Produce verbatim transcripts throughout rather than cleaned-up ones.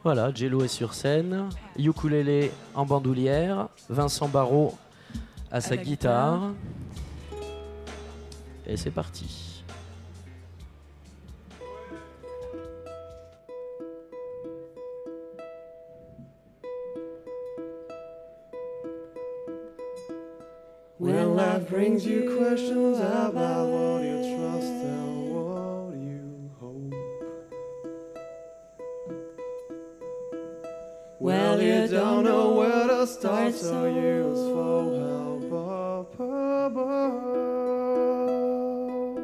Voilà, Jello est sur scène, ukulélé en bandoulière, Vincent Barrault à sa À la guitare. guitare. Et c'est parti. When life brings you questions about what you trust and what you hope, well, you don't know where to start, so you ask for help up above.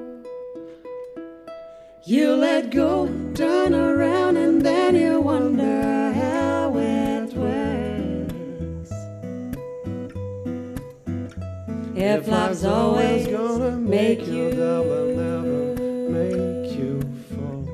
You let go, turn around, and then you wonder how it works. If life's always gonna make you down and never make you fall,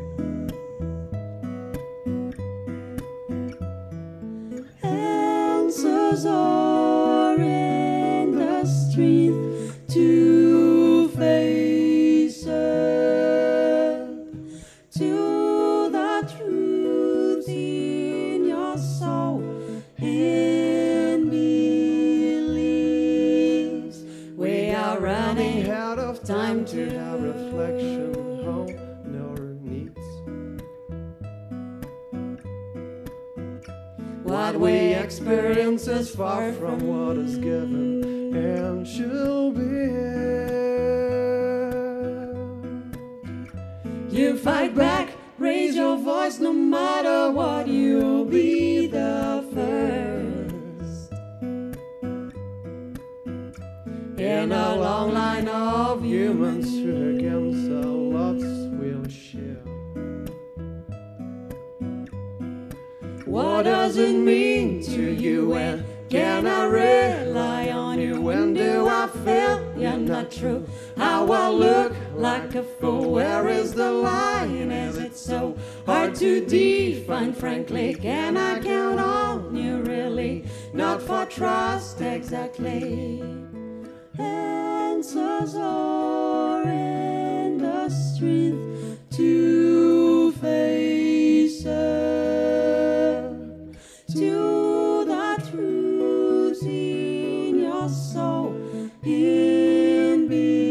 answers are in the street to face up to the truth in your soul and beliefs. We are running out of time to have reflection on our needs. What we experience is far from what is given and should be. You fight back, raise your voice, no matter what, you'll be the first in a long line of humans who against our lots will share. What does it mean to you, and can I rely on you? When do I feel you're not true? How I look like a fool? Where is the line? Is it so hard to define? Frankly, can I count on you really? Not for trust exactly. Answers are in the street to face up to the truth in your soul in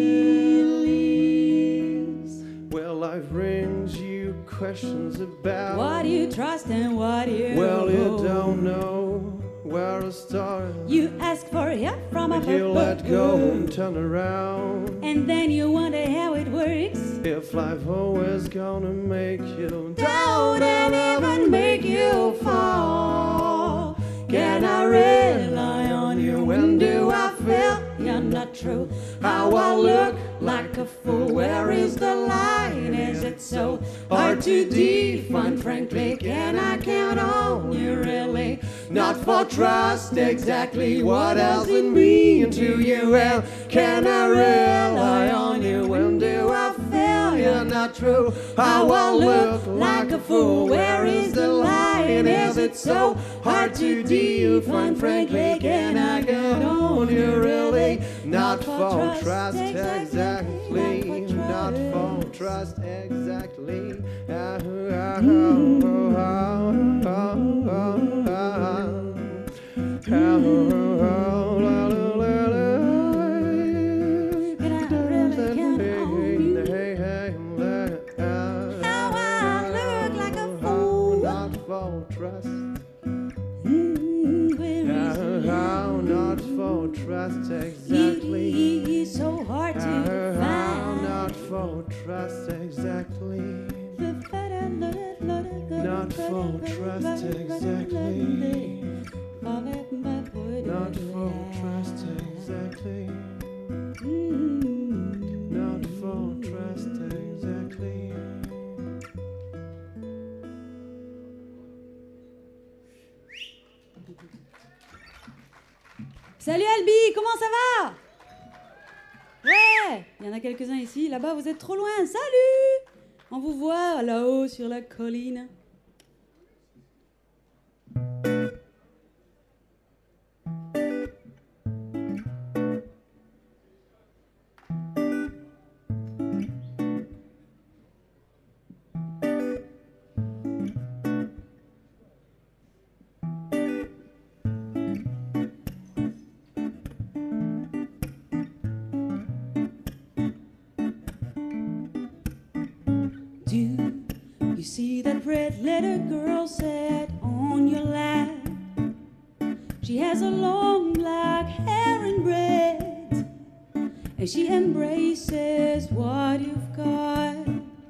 beliefs. Well, life brings you questions about What you trust and what you well, you hope. don't know where to start. You ask for help from But a you let go and turn around. and then you wonder how it works. If life always gonna make you Down and even make you fall. Can I rely on you? When do I feel you're not true? How I look like a fool? Where is the line? Is it so hard to define? Frankly, can I count on you really? Not for trust exactly. What does it mean to you? And can I rely on you? When do I feel you're not true? How I look like a fool? Where is the line? Is it so hard to define? Frankly, can I count on you really? not for trust exactly, not for trust exactly. Ah, ah, ah, ah, ah, ah, How I look like a fool. not for trust. Mm, where is How it? not for trust exactly. It's so hard to How find. not for trust exactly. Not for trust exactly. Not for trust exactly. Not for trust exactly. Salut Albi, comment ça va? Ouais, il y en a quelques-uns ici. Là-bas, vous êtes trop loin. Salut! On vous voit là-haut sur la colline. pretty little girl sat on your lap. She has a long black hair and braids, and she embraces what you've got.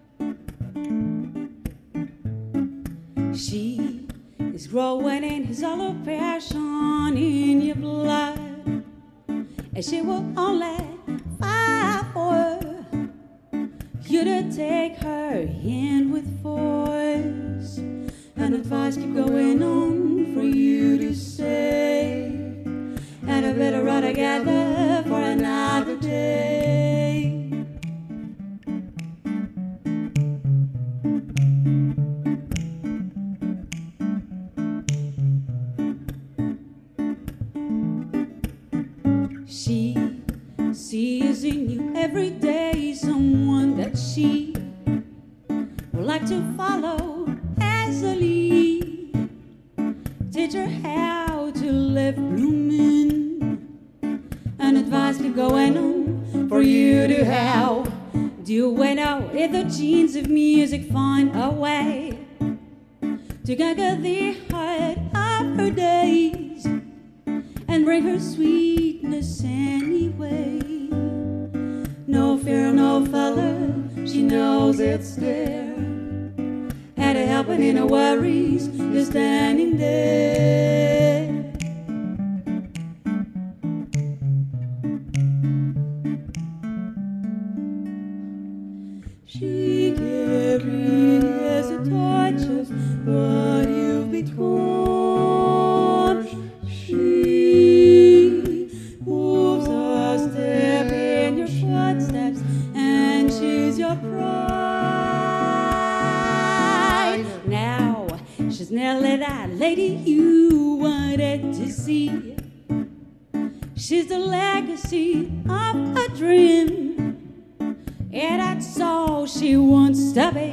She is growing in his all of passion in your blood, and she will only fight for you to take her hand with force. And advice keep going on for you to say, and I better run together for another day. She sees in you every day someone that she would like to follow as a lead. Teach her how to live blooming, and advice keep going on for you to help. Do you know if the genes of music find a way to conquer the heart of her days and bring her sweetness anyway? No fear, no fella, she knows it's there. Had a helping in her worries, just standing there. She carries a torch of what you've become. She moves a step in your footsteps, and she's your pride. Now she's nearly that lady you wanted to see. She's the legacy of a dream, and that's all she wants to be.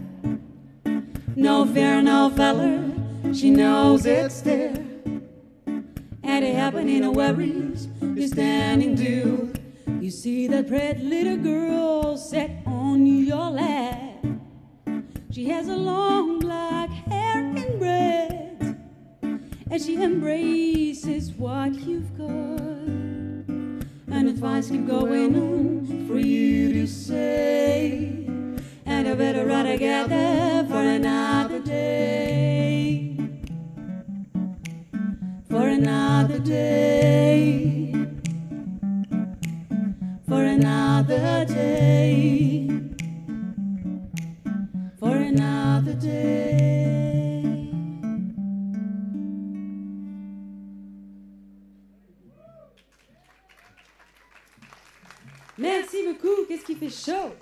No fear, no feller, she knows it's there. And it happened in her worries, you're standing due. You see that pretty little girl sat on your lap. She has a long black hair and braids, and she embraces what you've got. And advice keep going on for you to say, and I better run together for another day, for another day, for another day, for another day. Merci beaucoup, qu'est-ce qui fait chaud?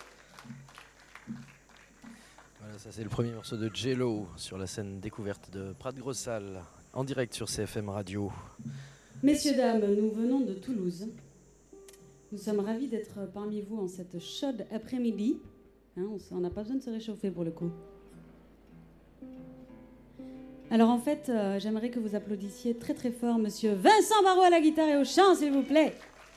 Voilà, ça c'est le premier morceau de Jello sur la scène découverte de Prat-Grossal, en direct sur C F M Radio. Messieurs, dames, nous venons de Toulouse. Nous sommes ravis d'être parmi vous en cette chaude après-midi. Hein, on n'a pas besoin de se réchauffer pour le coup. Alors en fait, euh, j'aimerais que vous applaudissiez très très fort Monsieur Vincent Barraud à la guitare et au chant, s'il vous plaît.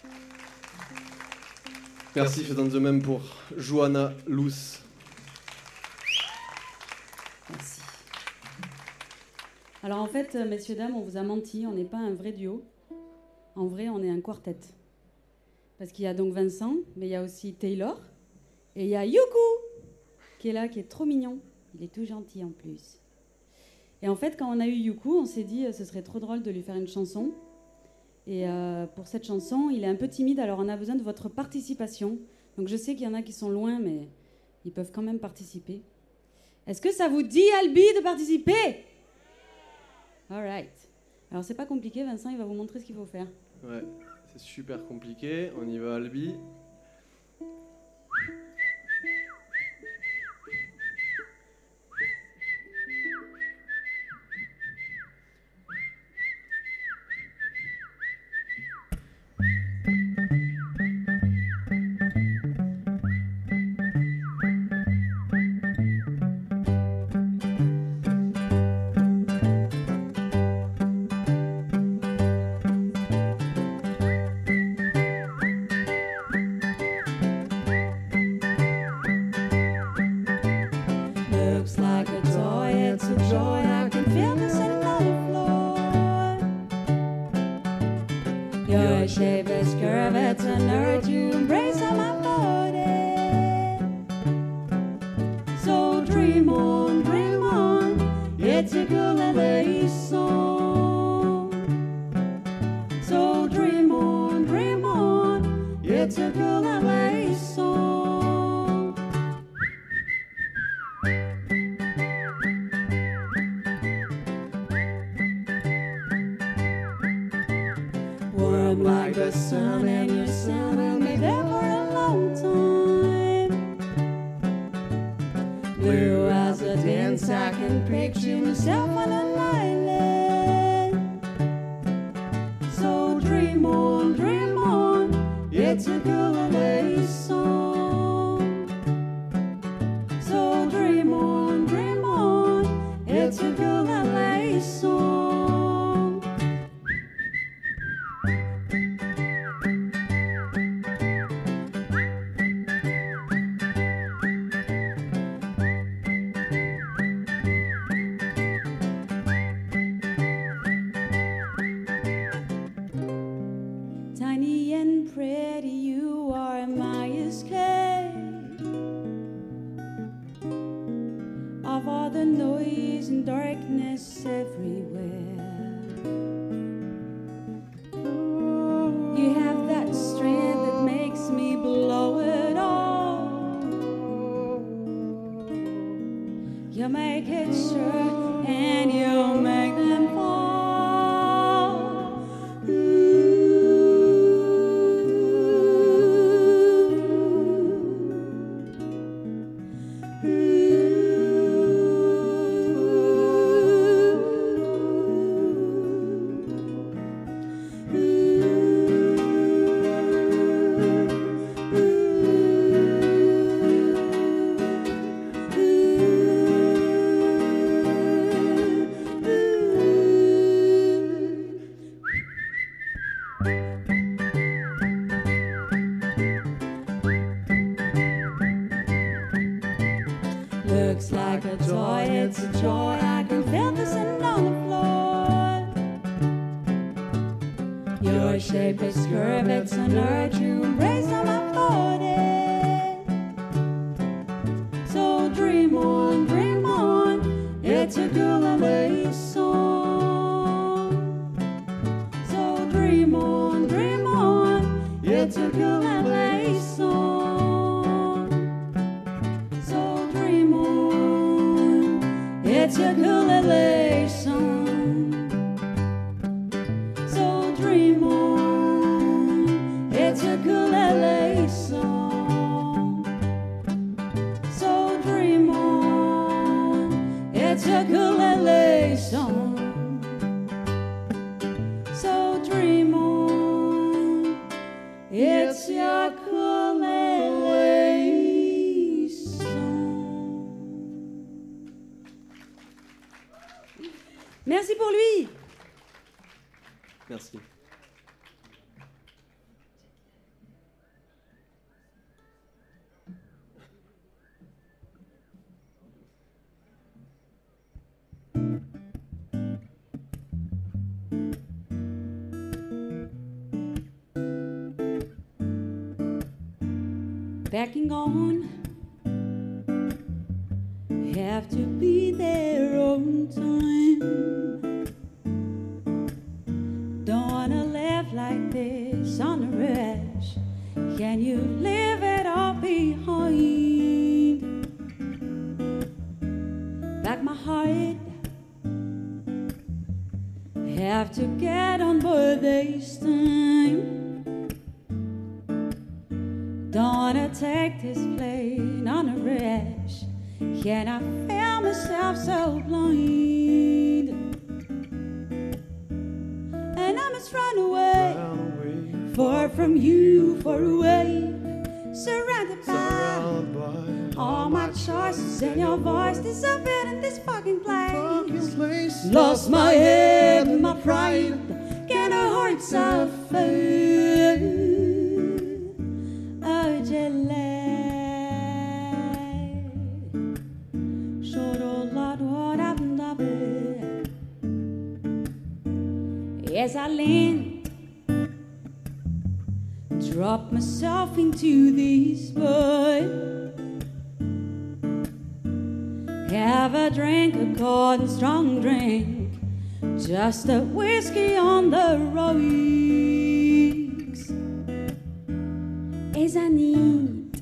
Merci, faisant de même pour Johanna Luce. Merci. Alors en fait, messieurs, dames, on vous a menti, on n'est pas un vrai duo. En vrai, on est un quartet. Parce qu'il y a donc Vincent, mais il y a aussi Taylor, et il y a Youkou, qui est là, qui est trop mignon. Il est tout gentil en plus. Et en fait, quand on a eu Youkou, on s'est dit, ce serait trop drôle de lui faire une chanson. Et euh, pour cette chanson, il est un peu timide, alors on a besoin de votre participation. Donc je sais qu'il y en a qui sont loin, mais ils peuvent quand même participer. Est-ce que ça vous dit, Albi, de participer? All right. Alors c'est pas compliqué, Vincent, il va vous montrer ce qu'il faut faire. Ouais, c'est super compliqué. On y va, Albi. shape is curved, it's an urge you embrace on my body. So dream on, dream on, it's a ukulele song. So dream on, dream on, it's a ukulele song. Warm like the sun and your sun will be there for a long time. Blue as a dance, I can picture myself on an island. So dream on, dream on, it's a ukulele song. So dream on, dream on, it's a ukulele song. Tiny and pretty, you are my escape of all the noise and darkness everywhere. You have that strength that makes me blow it all. You make it sure and you make them fall. Looks like a toy, it's a joy. I can feel the sun on the floor. Your shape is curved, it's an urge you embrace on my body. So dream on, dream on, it's a ukulele song. So dream on, dream on, it's a ukulele song. It's a ukulele song. So dream on. It's a ukulele song. So dream on. It's a ukulele song. So dream on. It's a ukulele song. Merci pour lui. Merci. Backing on, have to be there on time. Don't wanna laugh like this on a rush. Can you leave it all behind? Back my heart, have to get on board this time. Don't wanna take this plane on a rush. Can I feel myself so blind? And I must run away, far from you, far away, surrounded by all my choices and your voice disappeared in this fucking place. Lost my head and my pride, can our hearts suffer? As I lean drop myself into this void. Have a drink, a cold and strong drink, just a whiskey on the rocks. As I need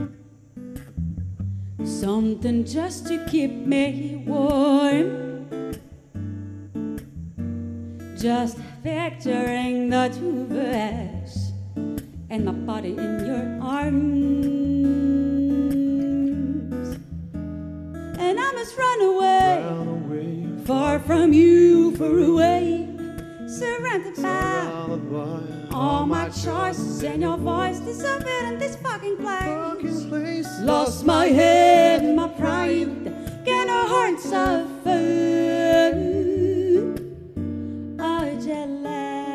something just to keep me warm, just picturing the two of us and my body in your arms. And I must run away, Run away, far from you, far away, surrounded by surrounded by all my choices and your voice disappeared in this fucking place. fucking place. Lost my head and my pride, can our hearts suffer? Oh, jealous.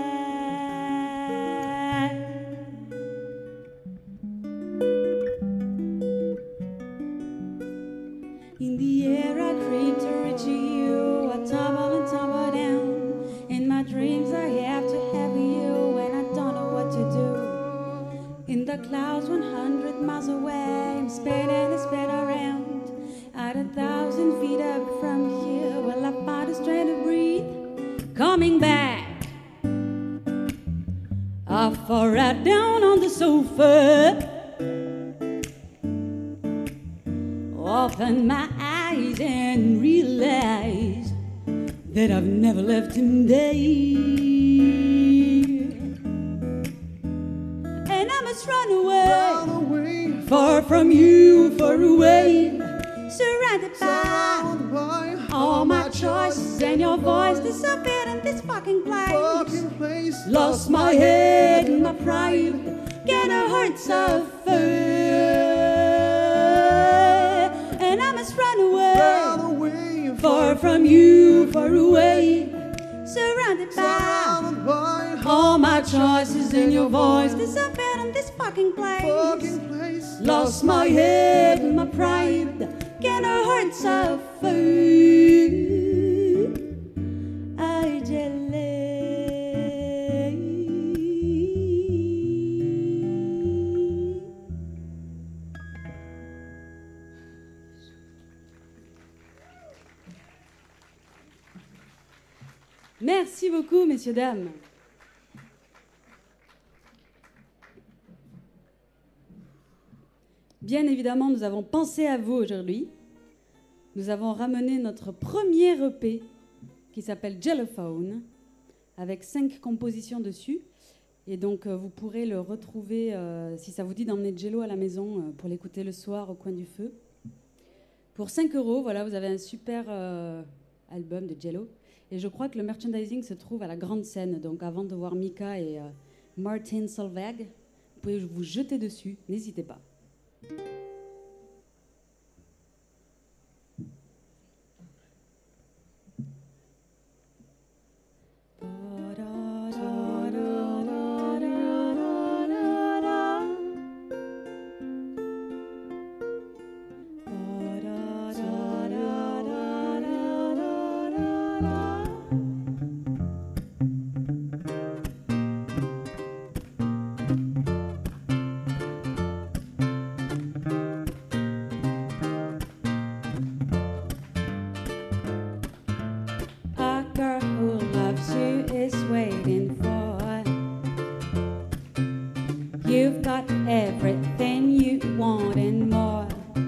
In the air I creep to reach you, I tumble and tumble down. In my dreams I have to have you, and I don't know what to do. In the clouds one hundred miles away, I'm spinning and spin around. At a thousand feet up from here, will I find a strength to breathe? Coming back, I fall right down on the sofa. Open my eyes and realize that I've never left him there. And I must run away, Run away, far from you, far away, surrounded by surrounded by all my choices and your voice disappeared in this fucking place. fucking place. Lost my head and my pride, can our hearts suffer? And I must run away, Run away, far from you, far away, surrounded by surrounded by all my choices and your voice disappeared in this fucking place. fucking place. Lost my head and my pride, can our hearts suffer? I jealous. Merci beaucoup, messieurs, dames. Bien évidemment, nous avons pensé à vous aujourd'hui. Nous avons ramené notre premier E P qui s'appelle Jellophone, avec cinq compositions dessus. Et donc, euh, vous pourrez le retrouver, euh, si ça vous dit d'emmener Jello à la maison, euh, pour l'écouter le soir au coin du feu. Pour cinq euros, voilà, vous avez un super euh, album de Jello. Et je crois que le merchandising se trouve à la grande scène. Donc, avant de voir Mika et euh, Martin Solveig, vous pouvez vous jeter dessus. N'hésitez pas. You've got everything you want and more.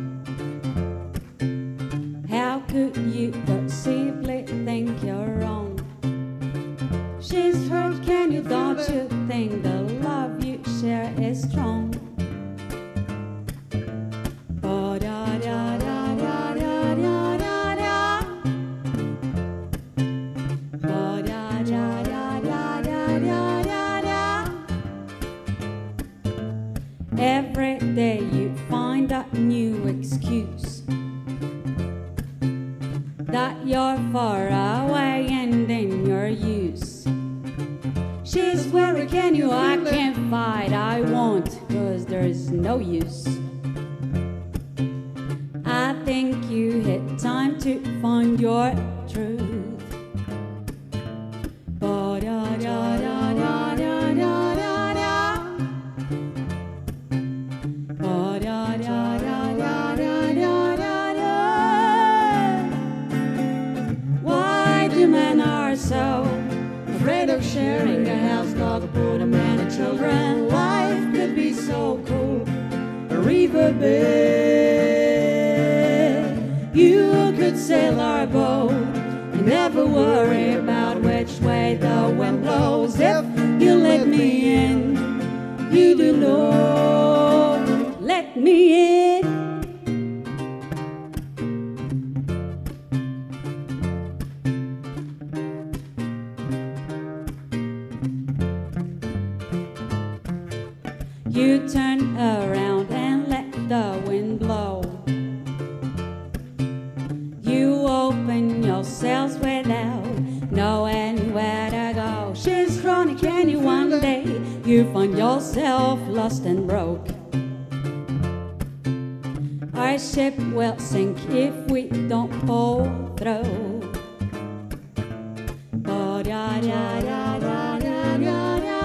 How could you possibly think you're wrong? She's hurt, can you, don't you think the love you share is strong? Every day you find a new excuse that you're far away and in your use. She's worried, can you? I can't fight, I won't, cause there's no use. I think you hit time to find your truth. Ba-da-da-da-da-da-da-da. are so afraid of sharing a house, dog, a boat, a man, and children. Life could be so cool. A riverbed, you could sail our boat and never worry about which way the wind blows. If you let me in, you do know, let me in. You turn around and let the wind blow. You open yourselves without knowing where to go. She's chronic and you one day you find yourself lost and broke. Our ship will sink if we don't pull through. Oh, da, da, da, da, da, da, da.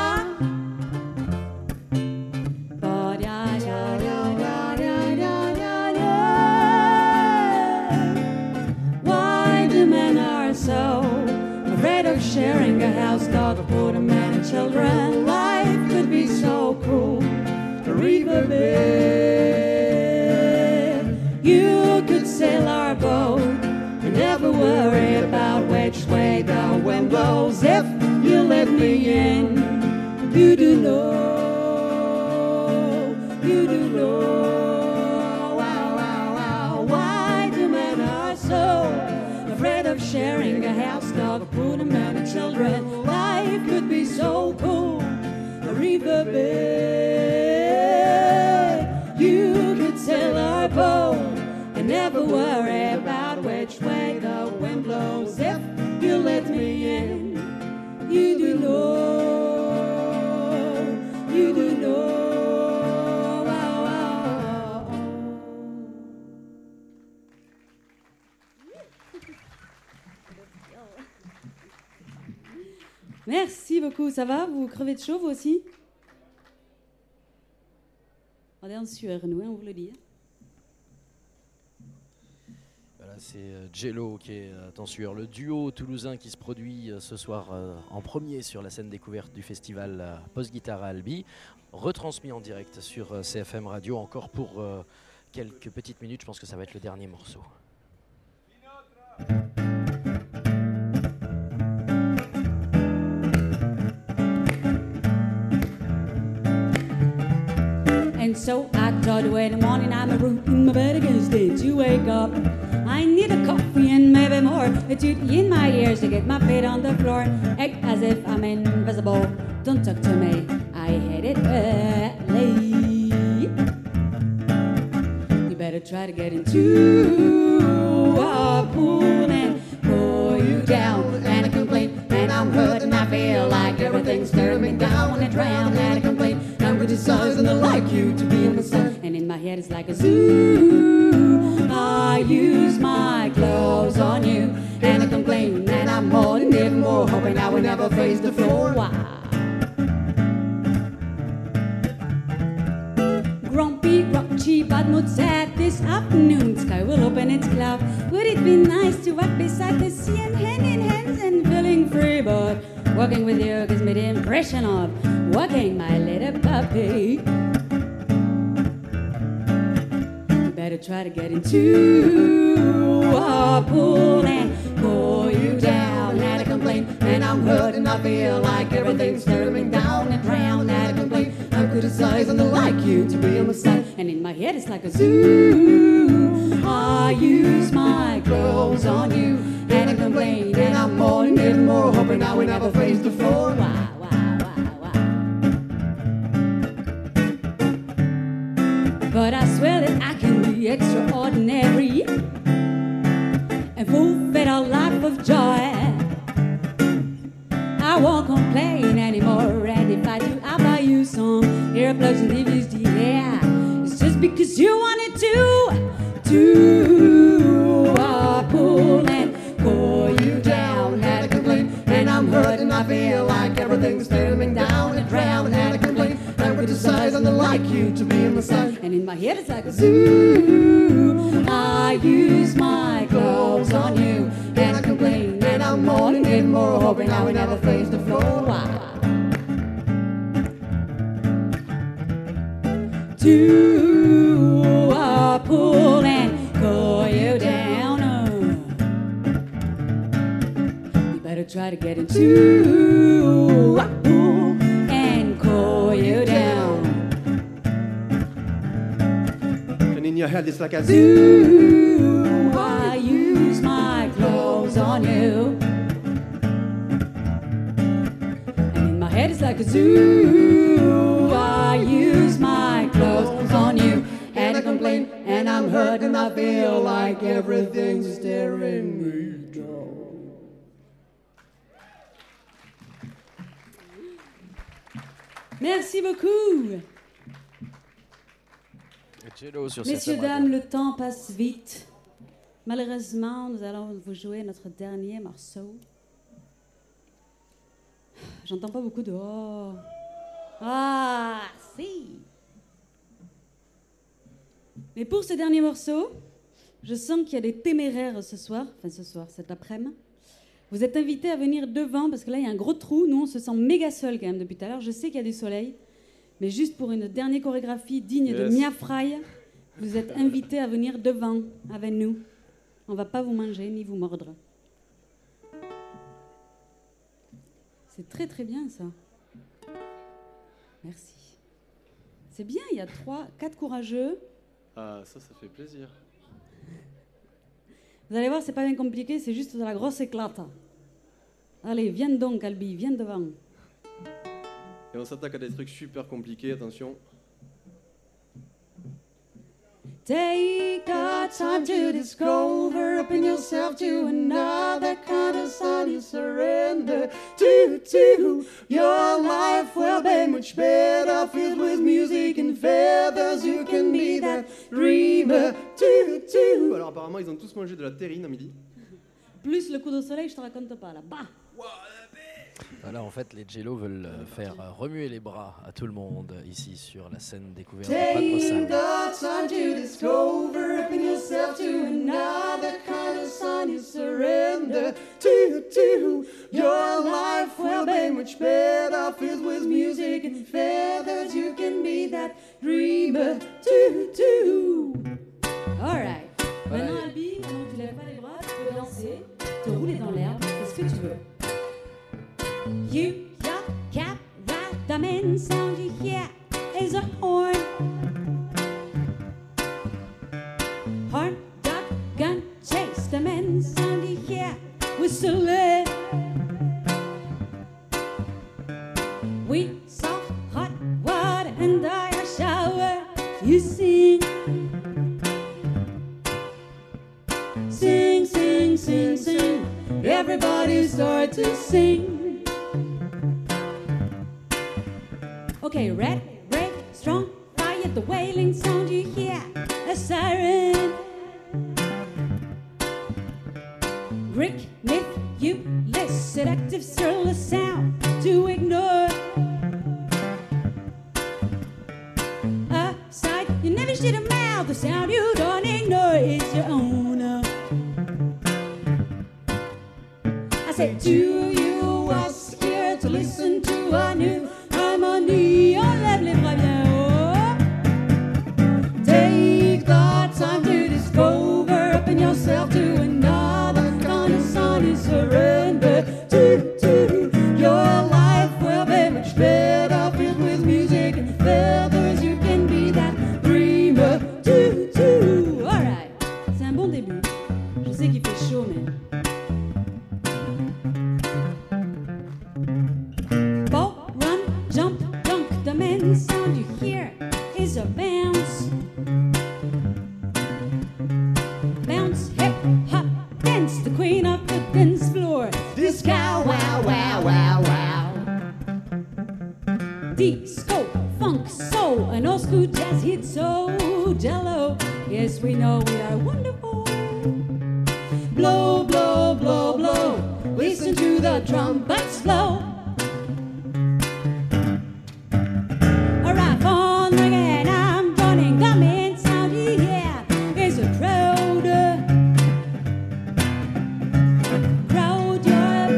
So afraid of sharing a house, dog, a boat, a man, and children. Life could be so cruel. A riverbed, you could sail our boat and never worry about which way the wind blows. If you let me in, you do know, you do know. Wow, wow, wow. Why do men are so afraid of sharing a house, dog, a food, a man, and children? Life could be so cool. A riverbed, you could sail our boat and never worry about which way the wind blows. If you let me in, you do know, you do know. Wow, wow, wow. Merci beaucoup. Ça va? Vous crevez de chaud, vous aussi? On est en sueur, nous, hein, on vous le dit. Voilà, c'est Jello qui est en sueur, le duo toulousain qui se produit ce soir en premier sur la scène découverte du festival Post-Guitare à Albi, retransmis en direct sur C F M Radio encore pour quelques petites minutes. Je pense que ça va être le dernier morceau. And so I thought, wait a morning, I'm a root in my bed against it to wake up. I need a coffee and maybe more, a toot in my ears to get my feet on the floor. Act as if I'm invisible, don't talk to me, I hate it early. You better try to get into a pool and pull you down. And I complain, and I'm hurt, and I feel like everything's turning down and drown. And I complain, I'm criticizing I like you to be in the sun. And in my head it's like a zoo. I use my clothes on you, and I complain, and I'm more and even more, hoping I will never face the floor. Wow. Grumpy, grouchy, bad mood, sad this afternoon. Sky will open its cloud. Would it be nice to walk beside the sea and hand in hands and feeling free? But walking with you gives me the impression of walking my little puppy. You better try to get into a pool and pull you down. And I complain, and I'm hurt, and I feel like everything's turning down and drown. And I complain, I'm criticizing I like you to be on my side. And in my head it's like a zoo. I use my clothes on you, and I complain, and I'm more and even more, hoping I will never face the floor. Wow, wow, wow, wow. But I swear that I can be extraordinary and fulfill a life of joy. I won't complain anymore, and if I do, I'll buy you some earplugs and D V Ds. Yeah, it's just because you wanted to, to uh, pull and pull you down. And I complain, and I'm hurt, and I feel like everything's turning down and drown. And I complain, I'm criticizing I like you to be in the sun. And in my head it's like a zoo. I use my clothes on you, and I complain, and I'm on and give more, hoping I would never face the floor. Why? Two are pull and call you down. You better try to get into a pull and call you down. And in your head it's like a Do I use my clothes on you? And in my head it's like a zoo. I use my clothes on you. And I complain and I'm hurt and I feel like everything's staring me down. Merci beaucoup. Jello sur Messieurs, cette dames, le temps passe vite. Malheureusement, nous allons vous jouer notre dernier morceau. J'entends pas beaucoup de oh. Ah, si. Mais pour ce dernier morceau, je sens qu'il y a des téméraires ce soir, enfin ce soir, cet après-midi. Vous êtes invités à venir devant parce que là, il y a un gros trou. Nous, on se sent méga seul quand même depuis tout à l'heure. Je sais qu'il y a du soleil. Mais juste pour une dernière chorégraphie digne Yes. de Mia Fry, vous êtes invités à venir devant avec nous. On ne va pas vous manger ni vous mordre. C'est très très bien ça. Merci. C'est bien, il y a trois, quatre courageux. Ah, ça, ça fait plaisir. Vous allez voir, c'est pas bien compliqué, c'est juste de la grosse éclate. Allez, viens donc, Albi, viens devant. Et on s'attaque à des trucs super compliqués, attention. Take the time to discover, open yourself to another kind of sun you surrender to, to. Your life will be much better, filled with music and feathers. You can be that dreamer, to, to. Alors apparemment ils ont tous mangé de la terrine à midi. Plus le coup de soleil, je te raconte pas, là. Bah. Voilà, en fait, les Jello veulent euh, faire euh, remuer les bras à tout le monde euh, ici sur la scène découverte de Take Padre the time to discover, open yourself to another kind of sun you surrender to, to. Your life will be much better, filled with music and feathers. You can be that dreamer, to, to. All right. Voilà. Maintenant, Albi, maintenant tu lèves pas les bras, tu peux danser, te rouler dans l'herbe, c'est ce que tu veux. You, your cap, right, the main sound you hear is a horn. Horn, dog, gun, chase, the main sound you hear whistling. We saw hot water and I shower, you sing. Sing, sing, sing, sing, everybody start to sing. Okay, red, red, strong fire, the wailing sound you hear, a siren. Brick, myth, you list, seductive, surly sound to ignore. A sight you never should have mouthed, the sound you don't ignore is your own. I said, do you are scared to listen to a new harmonie? On lève les bras bien haut. Take the time to discover, open yourself to another kind of sun you surrender to, to. Your life will be much better, filled with music and feathers. You can be that dreamer, to, to. All right, c'est un bon début. Je sais qu'il fait chaud, mais... Ball, run, jump, dunk, the main sound you hear is a bounce. Bounce, hip, hop, dance, the queen of the dance floor. Disco, wow, wow, wow, wow. Disco, funk, soul, an old school jazz hit so jello. Yes, we know we are wonderful. Blow, blow, blow, blow. Listen to the trumpets blow. A rap on ringing, I'm running, the main sound you hear is a crowd. Crowd, your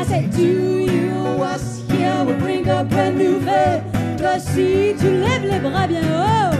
say to you, what's here will bring a brand new day. Si tu lèves les bras bien haut,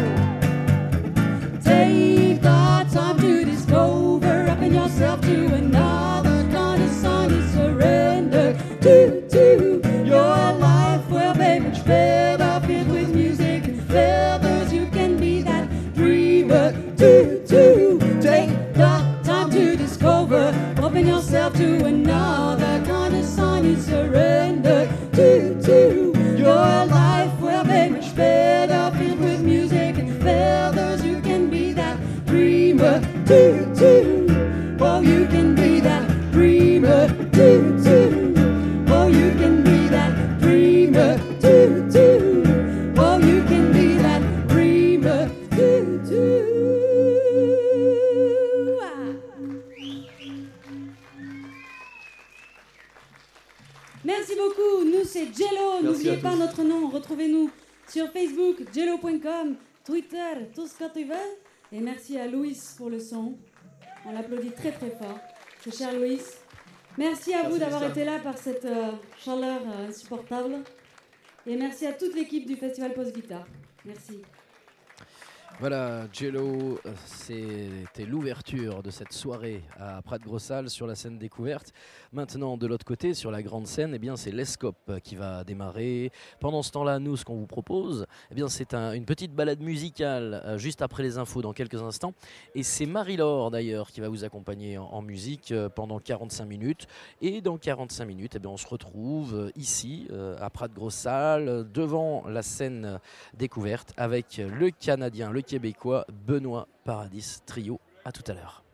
take the time to discover, open yourself to another kind of song you surrender to, to your life will be much better, filled with music and feathers. You can be that dreamer, to, to take the time to discover, open yourself to another kind of song you surrender to, to your life will be much better, filled with music and feathers. You can be that dreamer, too, too. Oh, you can be that dreamer, too, too. Oh, you can be that dreamer, too, too. Oh, you can be that dreamer, too, too. Merci beaucoup, nous c'est Jello, n'oubliez pas notre nom, retrouvez-nous sur Facebook, jello point com, Twitter, tout ce que tu veux. Et merci à Louis pour le son, on l'applaudit très très fort, c'est cher Louis. Merci à merci vous d'avoir été là par cette euh, chaleur euh, insupportable. Et merci à toute l'équipe du Festival Post Guitare, merci. Voilà, Jello, c'était l'ouverture de cette soirée à Prat-Grossal sur la scène découverte. Maintenant, de l'autre côté, sur la grande scène, eh bien, c'est l'Escope qui va démarrer. Pendant ce temps-là, nous, ce qu'on vous propose, eh bien, c'est un, une petite balade musicale euh, juste après les infos dans quelques instants. Et c'est Marie-Laure, d'ailleurs, qui va vous accompagner en, en musique euh, pendant quarante-cinq minutes. Et dans quarante-cinq minutes, eh bien, on se retrouve euh, ici, euh, à Prat-Grossal, devant la scène découverte avec le Canadien, le Québécois Benoît Paradis Trio. À tout à l'heure.